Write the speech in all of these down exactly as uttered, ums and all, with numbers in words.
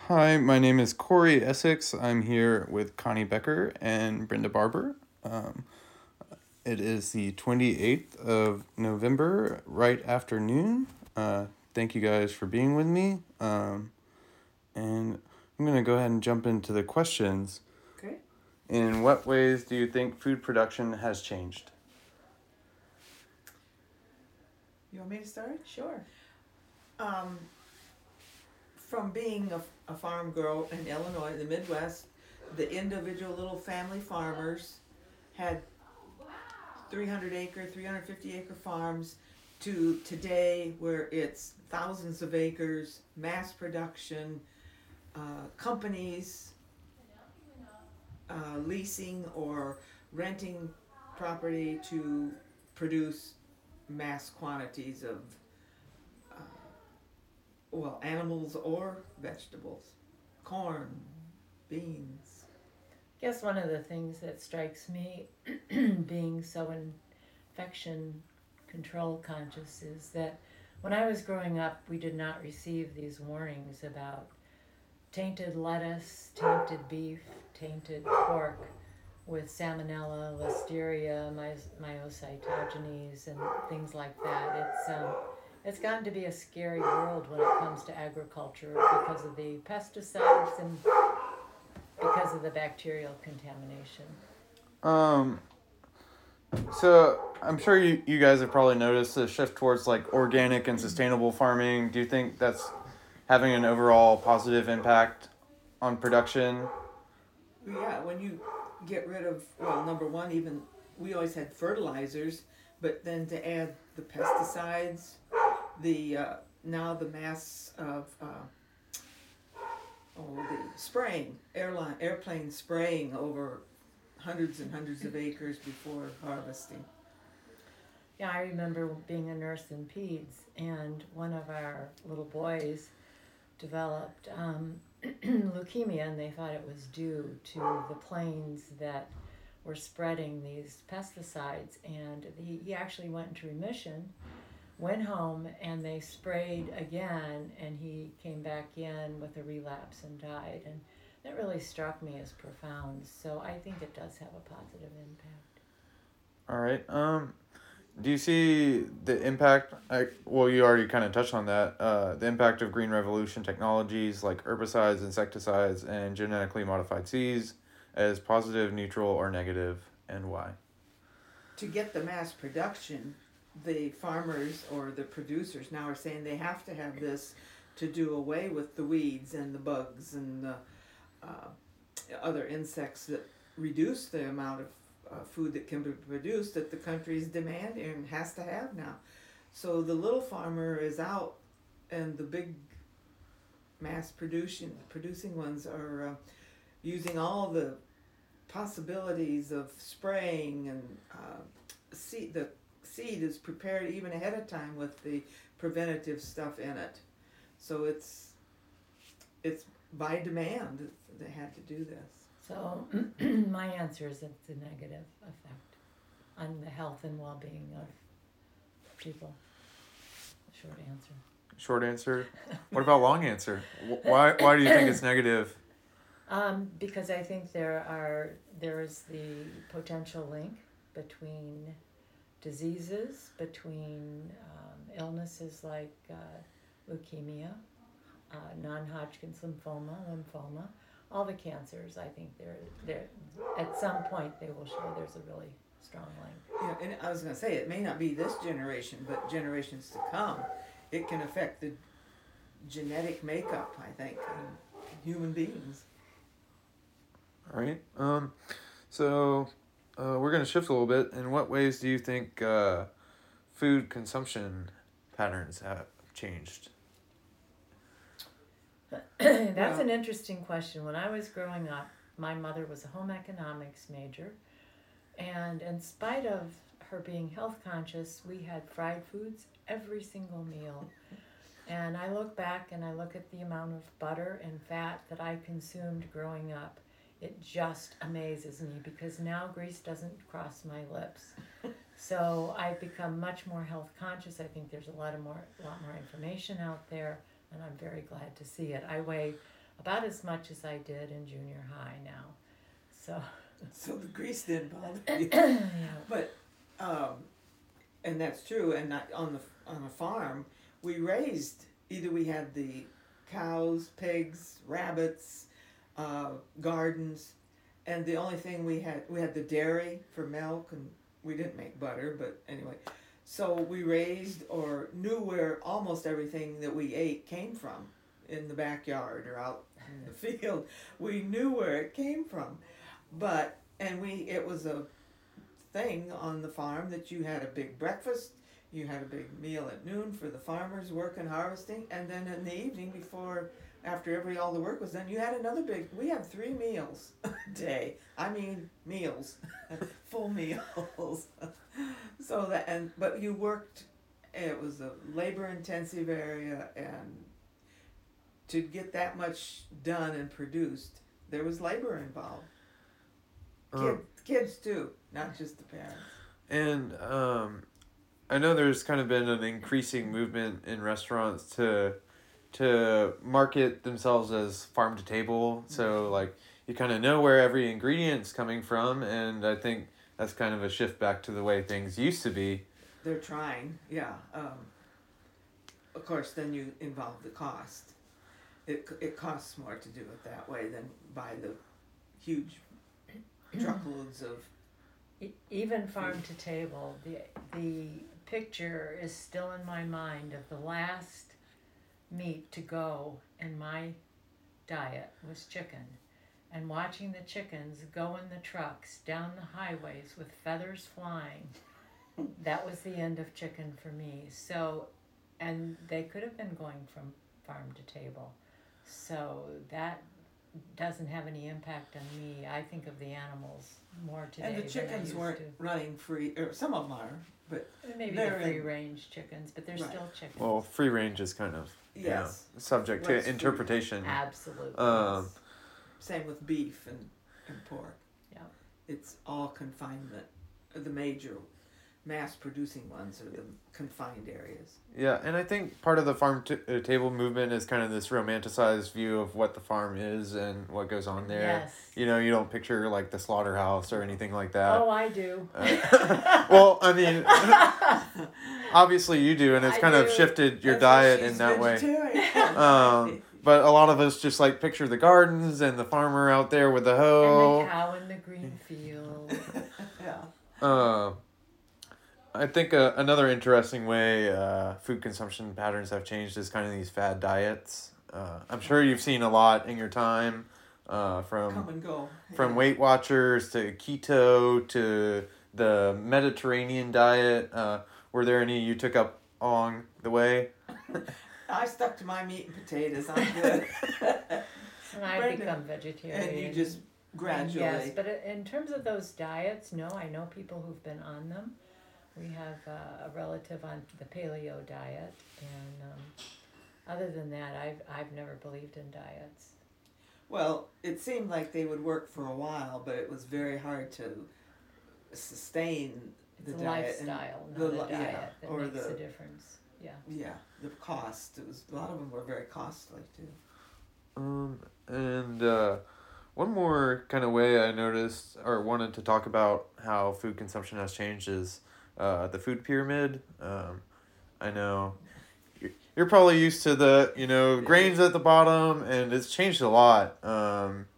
Hi, my name is Corey Essex. I'm here with Connie Becker and Brenda Barber. Um, it is the twenty-eighth of November, right afternoon. Uh, thank you guys for being with me. Um, and I'm going to go ahead and jump into the questions. Okay. In what ways do you think food production has changed? You want me to start? Sure. Um, from being a, a farm girl in Illinois, the Midwest, the individual little family farmers had three hundred acre, three hundred fifty acre farms to today where it's thousands of acres, mass production, uh, companies uh, leasing or renting property to produce mass quantities of uh, well, animals or vegetables, corn, beans. Guess one of the things that strikes me, being so infection control conscious, is that when I was growing up, we did not receive these warnings about tainted lettuce, tainted beef, tainted pork with salmonella, listeria, mycotogenes, and things like that. It's um, it's gotten to be a scary world when it comes to agriculture because of the pesticides and because of the bacterial contamination. Um, so I'm sure you, you guys have probably noticed a shift towards like organic and sustainable farming. Do you think that's having an overall positive impact on production? Yeah, when you get rid of, well, number one, even we always had fertilizers, but then to add the pesticides, the uh, now the mass of uh, oh the spraying, airline airplane spraying over hundreds and hundreds of acres before harvesting. Yeah, I remember being a nurse in peds, and one of our little boys developed um, leukemia, and they thought it was due to the planes that were spreading these pesticides. And he, he actually went into remission, went home, and they sprayed again, and he came back in with a relapse and died. And that really struck me as profound. So I think it does have a positive impact. All right. Um, do you see the impact? I, well, you already kind of touched on that. Uh, the impact of green revolution technologies like herbicides, insecticides, and genetically modified seeds as positive, neutral, or negative, and why? To get the mass production, the farmers or the producers now are saying they have to have this to do away with the weeds and the bugs and the uh, other insects that reduce the amount of uh, food that can be produced that the country is demanding and has to have now. So the little farmer is out, and the big mass producing producing ones are uh, using all the possibilities of spraying and uh, seed. The seed is prepared even ahead of time with the preventative stuff in it. So it's it's by demand that they had to do this. So my answer is it's a negative effect on the health and well-being of people. Short answer. Short answer. What about long answer? Why why do you think it's negative? Um, because I think there are there is the potential link between diseases, between um, illnesses like uh, leukemia, uh, non-Hodgkin's lymphoma, lymphoma, all the cancers. I think they're they're at some point they will show there's a really strong link. Yeah, and I was going to say it may not be this generation, but generations to come, it can affect the genetic makeup. I think in human beings. All right. Um, so uh, we're going to shift a little bit. In what ways do you think uh, food consumption patterns have changed? That's Well, an interesting question. When I was growing up, my mother was a home economics major, and in spite of her being health conscious, we had fried foods every single meal. And I look back and I look at the amount of butter and fat that I consumed growing up. It just amazes me because now grease doesn't cross my lips. So I've become much more health conscious. I think there's a lot of more, a lot more information out there, and I'm very glad to see it. I weigh about as much as I did in junior high now. So, So the grease didn't bother you. yeah. But, um, and that's true, and not, on the, on a farm, we raised, either we had the cows, pigs, rabbits, uh, gardens, and the only thing we had, we had the dairy for milk, and we didn't make butter, but anyway. So we raised or knew where almost everything that we ate came from, in the backyard or out in the field. We knew where it came from. But, and we, it was a thing on the farm that you had a big breakfast, you had a big meal at noon for the farmers working, harvesting, and then in the evening before, after every, all the work was done, you had another big, we had three meals a day. I mean, meals, full meals. So that, and, but you worked, it was a labor intensive area, and to get that much done and produced, there was labor involved. Kid, Um, kids too, not just the parents. And um, I know there's kind of been an increasing movement in restaurants to to market themselves as farm to table. So like you kind of know where every ingredient's coming from, and I think that's kind of a shift back to the way things used to be. They're trying, yeah. Um, of course, then you involve the cost. It it costs more to do it that way than buy the huge truckloads of. E- Even farm to table, the the picture is still in my mind of the last meat to go in my diet was chicken, and watching the chickens go in the trucks down the highways with feathers flying. That was the end of chicken for me. So, and they could have been going from farm to table. So that doesn't have any impact on me. I think of the animals more today. And the than I chickens used weren't to. running free, or some of them are, but Maybe they're the free in- range chickens, but they're Right. still chickens. Well, free range is kind of you know, yes. subject What's to free? interpretation. Absolutely. Um, Same with beef and, and pork. Yeah. It's all confinement. The major mass producing ones are the confined areas. Yeah, and I think part of the farm to uh, table movement is kind of this romanticized view of what the farm is and what goes on there. Yes. You know, you don't picture like the slaughterhouse or anything like that. Oh, I do. Uh, well, I mean, obviously you do, and it's I kind of do. shifted your That's why diet she's in that way. vegetarian. Um, but a lot of us just like picture the gardens and the farmer out there with the And hoe. the cow in the green field. Yeah. Uh, I think uh, another interesting way uh, food consumption patterns have changed is kind of these fad diets. Uh, I'm sure you've seen a lot in your time, uh, Come from and go. from Yeah. Weight Watchers to keto to the Mediterranean diet. Uh, were there any you took up along the way? I stuck to my meat and potatoes. I'm good. And I've Brenda, become vegetarian. and you just gradually. Yes, but i- in terms of those diets, no, I know people who've been on them. We have uh, a relative on the paleo diet, and um, other than that, I've I've never believed in diets. Well, it seemed like they would work for a while, but it was very hard to sustain It's the a diet and lifestyle, the not li- a diet yeah, that or makes the- a difference. Yeah. yeah, the cost. It was a lot of them were very costly too. Um, and uh, one more kind of way I noticed or wanted to talk about how food consumption has changed is uh, the food pyramid. Um, I know you're, you're probably used to the, you know, grains at the bottom, and it's changed a lot. Um,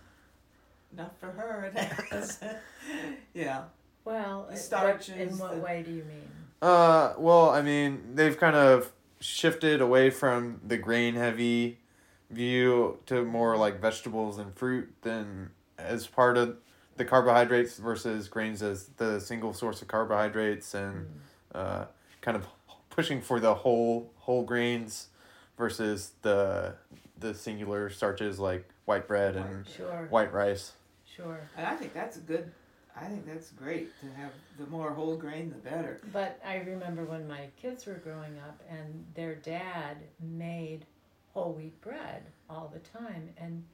Not for her. It has. Yeah. Well, The it- what- starches, in what the- way do you mean? uh, well, I mean, they've kind of shifted away from the grain heavy view to more like vegetables and fruit than as part of the carbohydrates versus grains as the single source of carbohydrates, and uh, kind of pushing for the whole whole grains versus the the singular starches like white bread and Sure, white rice. sure. And I think that's a good. I think that's great to have the more whole grain, the better. But I remember when my kids were growing up, and their dad made whole wheat bread all the time, and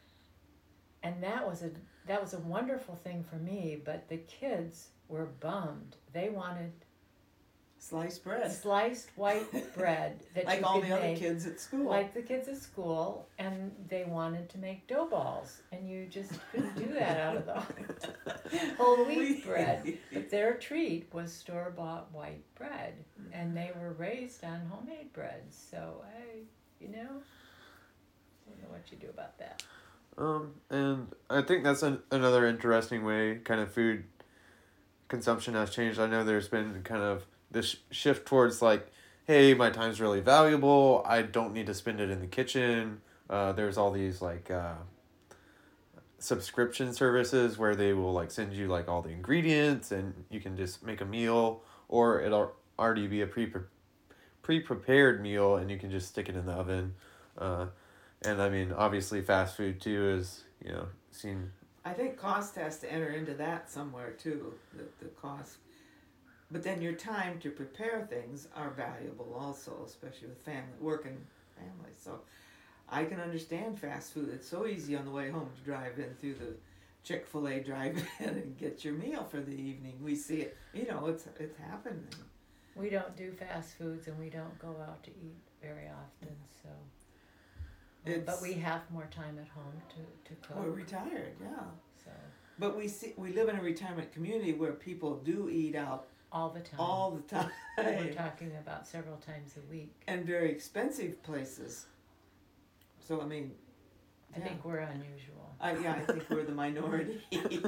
and that was a that was a wonderful thing for me. But the kids were bummed. They wanted Sliced bread. sliced white bread that Like you all could the other make, kids at school. like the kids at school, and they wanted to make dough balls, and you just couldn't do that out of the whole wheat bread. But their treat was store-bought white bread, and they were raised on homemade bread. So I, you know, don't know what you do about that. Um, and I think that's an, another interesting way kind of food consumption has changed. I know there's been kind of this shift towards like, hey, my time's really valuable. I don't need to spend it in the kitchen. Uh, there's all these like uh, subscription services where they will like send you like all the ingredients and you can just make a meal, or it'll already be a pre pre-prepared meal and you can just stick it in the oven. Uh, and I mean, obviously fast food too is, you know, seen. I think cost has to enter into that somewhere too, the, the cost. But then your time to prepare things are valuable also, especially with family, working families. So I can understand fast food. It's so easy on the way home to drive in through the Chick-fil-A drive-in and get your meal for the evening. We see it, you know, it's it's happening. We don't do fast foods, and we don't go out to eat very often, so. It's, But we have more time at home to, to cook. We're retired, yeah. So But we see we live in a retirement community where people do eat out all the time. all the time. We're talking about several times a week. And very expensive places. So I mean, I yeah. think we're unusual. I, yeah, I think we're the minority.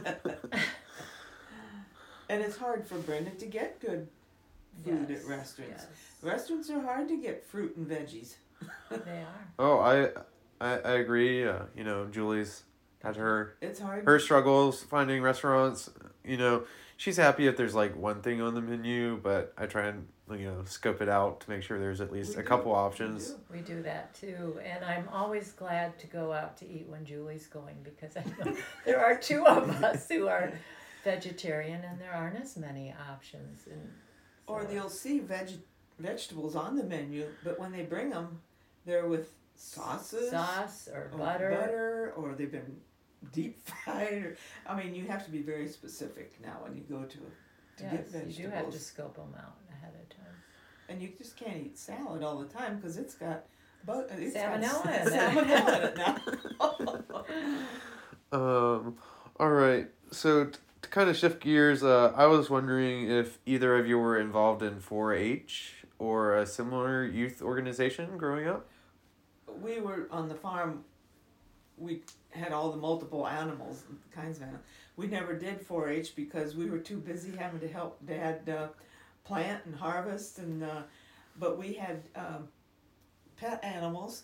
And it's hard for Brenda to get good food Yes, at restaurants. yes. Restaurants are hard to get fruit and veggies. They are. Oh, I, I, I agree. Uh, you know, Julie's had her It's hard. her struggles finding restaurants. You know, she's happy if there's like one thing on the menu, but I try and, you know, scope it out to make sure there's at least We a do, couple we options. do. We do that too, and I'm always glad to go out to eat when Julie's going, because I know there are two of us who are vegetarian, and there aren't as many options. And so Or you'll see veg vegetables on the menu, but when they bring them, they're with sauces, sauce or or butter. butter, or they've been deep fried. Or, I mean, you have to be very specific now when you go to to Yes, get vegetables. you do have to scope them out ahead of time. And you just can't eat salad all the time because it's got but it's Salmonella got in it. salmonella in it now. Um, all right. So t- to kind of shift gears, uh, I was wondering if either of you were involved in four H or a similar youth organization growing up. We were on the farm. We had all the multiple animals, kinds of animals. We never did four H because we were too busy having to help Dad uh, plant and harvest, and uh, but we had um, pet animals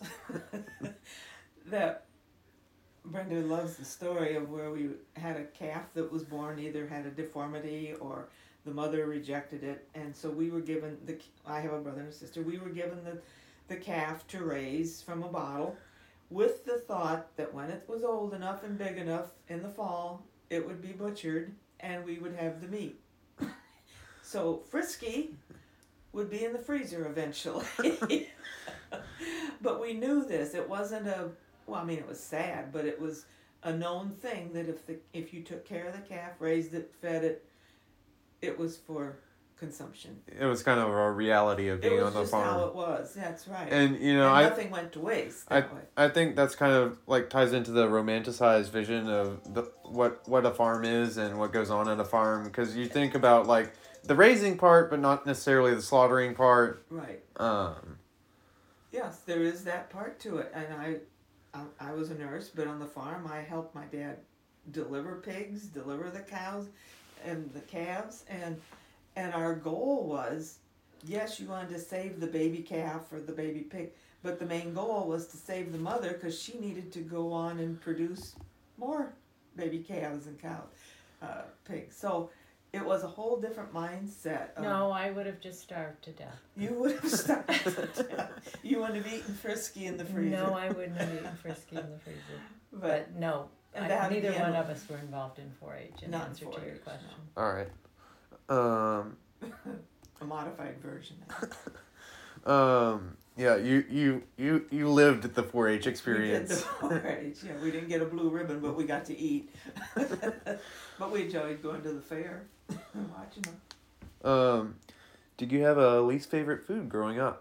that Brenda loves the story of where we had a calf that was born, either had a deformity or the mother rejected it, and so we were given the. I have a brother and a sister. We were given the, the calf to raise from a bottle, with the thought that when it was old enough and big enough in the fall, it would be butchered and we would have the meat. So Frisky would be in the freezer eventually. But we knew this. It wasn't a, well, I mean, it was sad, but it was a known thing that if the if you took care of the calf, raised it, fed it, it was for consumption. It was kind of a reality of It being was on the just farm. how it was. That's right. And you know, and I nothing went to waste I that way. I think that's kind of like ties into the romanticized vision of the what what a farm is and what goes on at a farm, because you think about like the raising part, but not necessarily the slaughtering part. Right. Um, Yes, there is that part to it, and I, I, I was a nurse, but on the farm I helped my dad deliver pigs, deliver the cows, and the calves, and and our goal was, yes, you wanted to save the baby calf or the baby pig, but the main goal was to save the mother because she needed to go on and produce more baby calves and cows, uh, pigs. So it was a whole different mindset. Of, No, I would have just starved to death. You would have starved to death. You would have eaten Frisky in the freezer. No, I wouldn't have eaten Frisky in the freezer. But But no, And I, that neither again- one of us were involved in four H in Not in answer to your 4-H, question. all right. Um, a modified version. um, yeah, you you you you lived the four H We did the experience. four H. Yeah, we didn't get a blue ribbon, but we got to eat. But we enjoyed going to the fair and watching them. Um, Did you have a least favorite food growing up?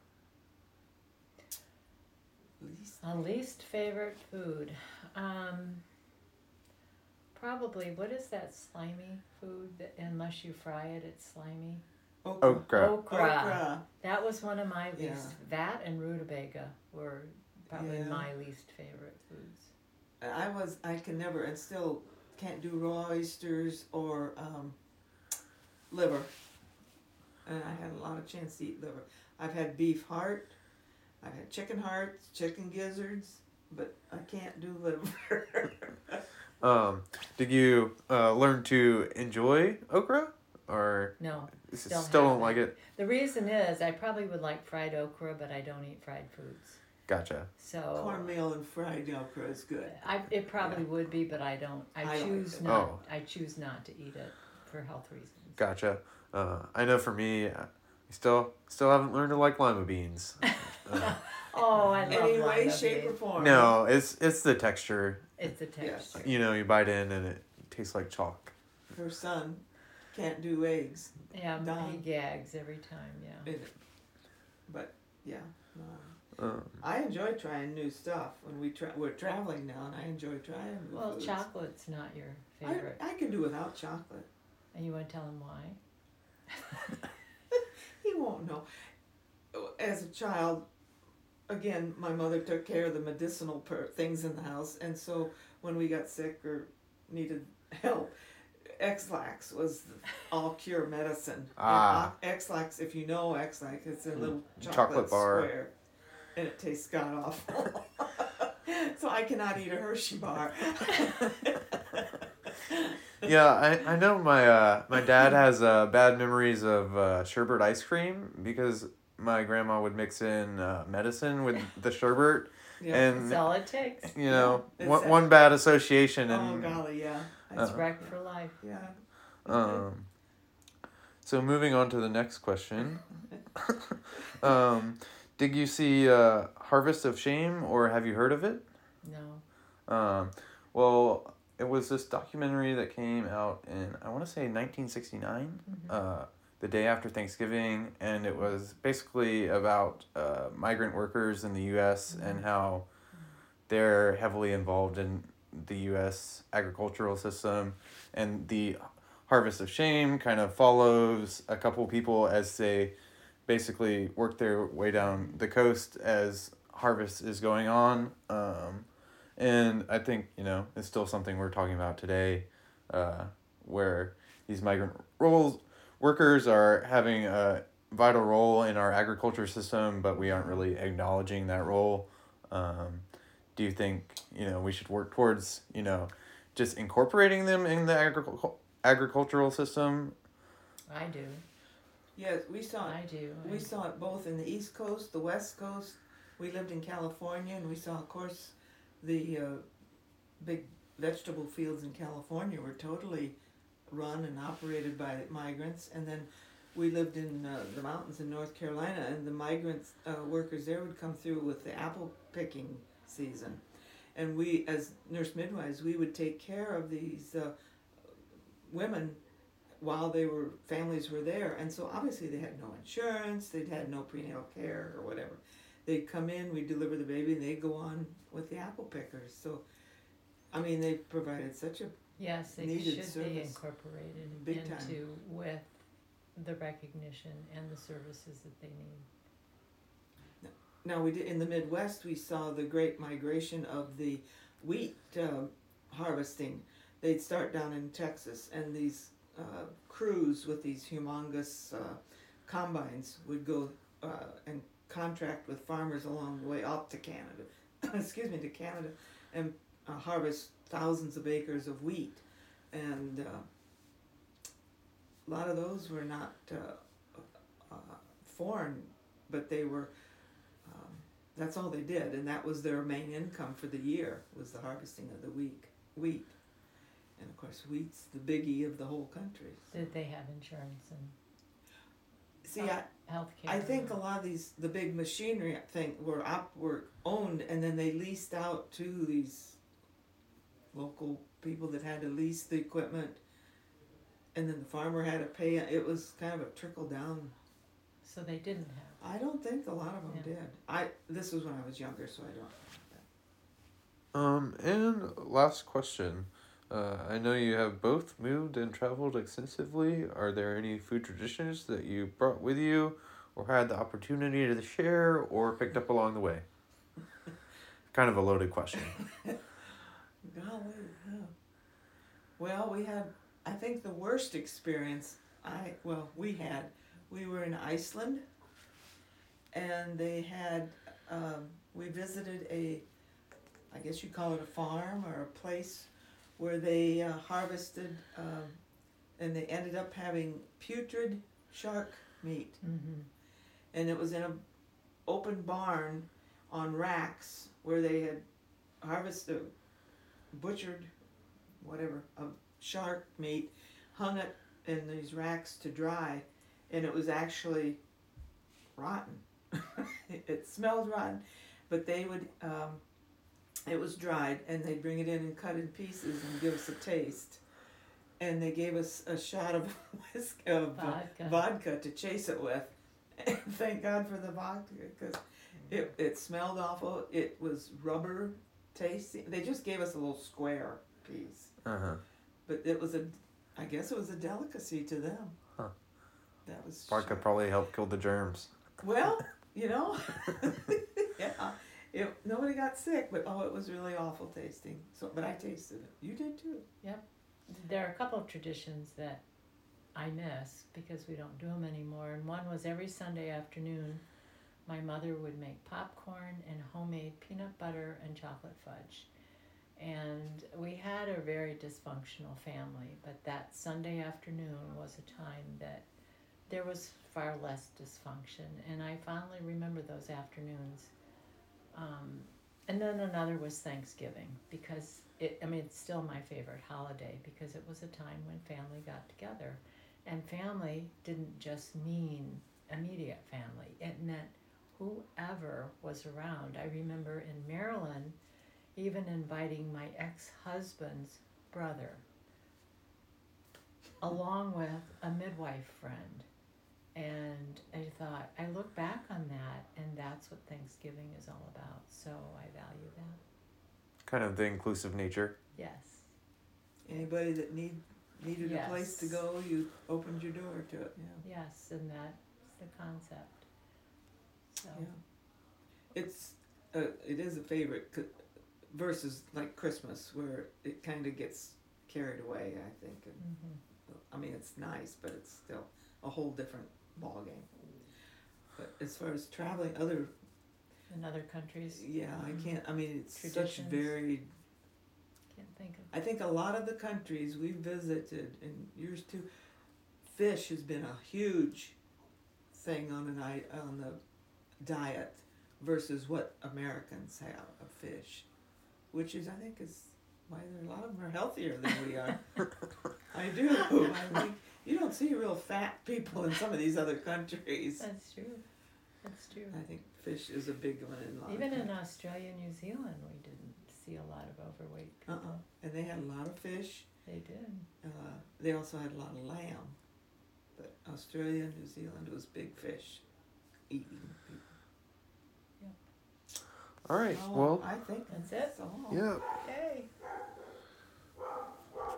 Least- A least favorite food. Um, probably, what is that slimy food that unless you fry it, it's slimy? Okra. Okra. Okra. Okra. That was one of my least. Yeah. That and rutabaga were probably Yeah. my least favorite foods. I was, I can never, and still can't do raw oysters or um, liver. And I had a lot of chance to eat liver. I've had beef heart, I've had chicken hearts, chicken gizzards, but I can't do liver. Um, did you uh, learn to enjoy okra, or No. s- Still still don't haven't. like it? The reason is I probably would like fried okra, but I don't eat fried foods. Gotcha. So Cornmeal and fried okra is good. I it probably would be, but I don't. I, I like choose it. not. Oh. I choose not to eat it for health reasons. Gotcha. Uh, I know for me, I still still haven't learned to like lima beans. Uh, Oh, I love Any way, lima shape, or beans. form. no, it's it's the texture. It's a Yes. texture. You know, you bite in and it tastes like chalk. Her son can't do eggs. Yeah, he Done. gags every time. Yeah. in it. But yeah, no. Um, I enjoy trying new stuff when we tra- we're traveling now, and I enjoy trying new Well, foods. chocolate's not your I, favorite, I can do without chocolate. and you want to tell him why? He won't know. As a child, again, my mother took care of the medicinal per- things in the house, and so when we got sick or needed help, X-Lax was the all-cure medicine. Ah. And X-Lax, if you know X-Lax, it's a little chocolate, Chocolate bar. square, and it tastes god-awful. So I cannot eat a Hershey bar. yeah, I, I know my uh, my dad has uh, bad memories of uh, sherbet ice cream because my grandma would mix in uh, medicine with the sherbet, Yeah. and That's all it takes. you know Yeah, one, it's- one bad association Oh and golly, yeah. It's Uh, wrecked for life. Yeah. um. So moving on to the next question, um, did you see uh, Harvest of Shame or have you heard of it? No. Um, well, it was this documentary that came out in, I want to say nineteen sixty-nine, Mhm. uh, the day after Thanksgiving, and it was basically about uh, migrant workers in the U S and how they're heavily involved in the U S agricultural system, and the Harvest of Shame kind of follows a couple people as they basically work their way down the coast as harvest is going on. Um, and I think, you know, it's still something we're talking about today, uh, where these migrant roles workers are having a vital role in our agriculture system, but we aren't really acknowledging that role. Um, do you think, you know, we should work towards, you know, just incorporating them in the agricul- agricultural system? I do. Yes, we saw it. I do. We I- saw it both in the East Coast, the West Coast. We lived in California, and we saw, of course, the uh, big vegetable fields in California were totally run and operated by migrants. And then we lived in uh, the mountains in North Carolina, and the migrants uh, workers there would come through with the apple picking season. And we, as nurse midwives, we would take care of these uh, women while they were families were there, and so obviously they had no insurance, they'd had no prenatal care or whatever. They'd come in, we'd deliver the baby, and they'd go on with the apple pickers. So, I mean, they provided such a Yes, they needed should be service. incorporated Big into time. with the recognition and the services that they need. Now we did in the Midwest. We saw the great migration of the wheat uh, harvesting. They'd start down in Texas, and these uh, crews with these humongous uh, combines would go uh, and contract with farmers along the way up to Canada. Excuse me, to Canada, and uh, harvest thousands of acres of wheat, and uh, a lot of those were not uh, uh, foreign, but they were. Um, that's all they did, and that was their main income for the year, was the harvesting of the wheat. Wheat, and of course, wheat's the biggie of the whole country. Did they have insurance and See, I, health care? I think a lot of these the big machinery thing were up were owned, and then they leased out to these local people that had to lease the equipment, and then the farmer had to pay. It was kind of a trickle down So they didn't have. I don't think a lot of them Yeah. did. I, this was when I was younger, so I don't. Um, and last question. Uh, I know you have both moved and traveled extensively. Are there any food traditions that you brought with you, or had the opportunity to share, or picked up along the way? Kind of a loaded question. Golly, yeah. Well, we had, I think the worst experience I, well, we had, we were in Iceland, and they had, um, we visited a, I guess you call it a farm or a place where they uh, harvested, um, and they ended up having putrid shark meat. Mm-hmm. And it was in a open barn on racks where they had harvested, butchered, whatever, of shark meat, hung it in these racks to dry, and it was actually rotten. It smelled rotten, but they would, um, it was dried, and they'd bring it in and cut in pieces and give us a taste. And they gave us a shot of whiskey, of uh, Vodka. vodka to chase it with. And thank God for the vodka, because it, it smelled awful. It was rubber tasting. They just gave us a little square piece. Uh huh. But it was a, I guess it was a delicacy to them. Huh. That was. Vodka sharp. probably helped kill the germs. Well, you know, yeah, it, nobody got sick, but oh, it was really awful tasting. So, but I tasted it. You did too. There are a couple of traditions that I miss because we don't do them anymore. And one was every Sunday afternoon, my mother would make popcorn and homemade peanut butter and chocolate fudge. And we had a very dysfunctional family, but that Sunday afternoon was a time that there was far less dysfunction. And I fondly remember those afternoons. Um, and then another was Thanksgiving, because it, I mean, it's still my favorite holiday because it was a time when family got together. And family didn't just mean immediate family. It meant whoever was around. I remember in Maryland, even inviting my ex-husband's brother, along with a midwife friend. And I thought, I look back on that, and that's what Thanksgiving is all about. So I value that. Kind of the inclusive nature. Yes. Anybody that need needed a place to Yes. go, you opened your door to it. Yeah. Yes, and that's the concept. So, Yeah. It's uh, it is a favorite c- versus like Christmas, where it kind of gets carried away. I think. And, mhm. I mean, it's nice, but it's still a whole different ball game. But as far as traveling, other In other countries, yeah, I can't. I mean, it's such Traditions. varied. can't think of. I think a lot of the countries we visited, and yours too, fish has been a huge thing on an i on the diet versus what Americans have of fish, which is I think is why there a lot of them are healthier than we are. I do. I think you don't see real fat people in some of these other countries. That's true. That's true. I think fish is a big one in a lot Even of in countries. Australia, New Zealand, we didn't see a lot of overweight people. Uh-uh. And they had a lot of fish. They did. Uh, they also had a lot of lamb. But Australia and New Zealand was big fish eating people. All right. Oh, Well. I think That's that's it? all. Yeah. Yay.